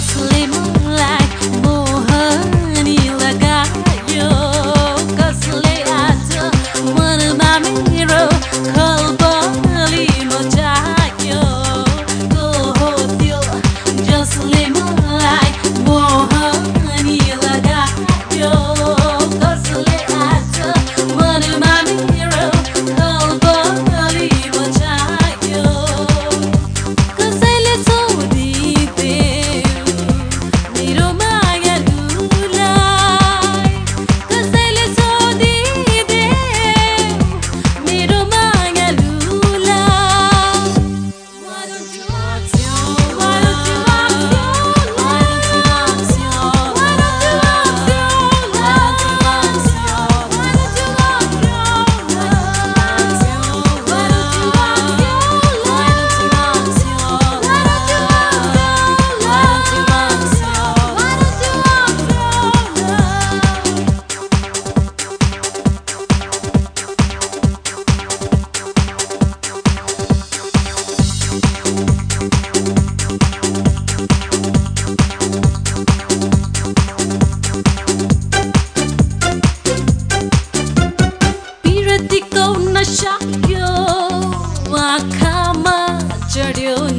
जसले मलाई मोहनी लगायो कसले आज मनमा मेरो खलबली मचायो को हो त्यो जसले मलाई मोहनी लगायो कसले आज मनमा मेरो खलबली मचायो कसैले सोधिदेऊ मेरो मायालुलाई कसैले सोधिदेऊ मेरो मायालुलाई Why don't you ask you? Why don't you ask you? Why don't you ask you? Why don't you ask you? Why don't you ask you? Why don't you ask you? Why don't you ask you? Why don't you ask you? Why don't you ask you? Why don't you ask you? Why don't you पिरतीको नशा यो आँखामा चढ्यो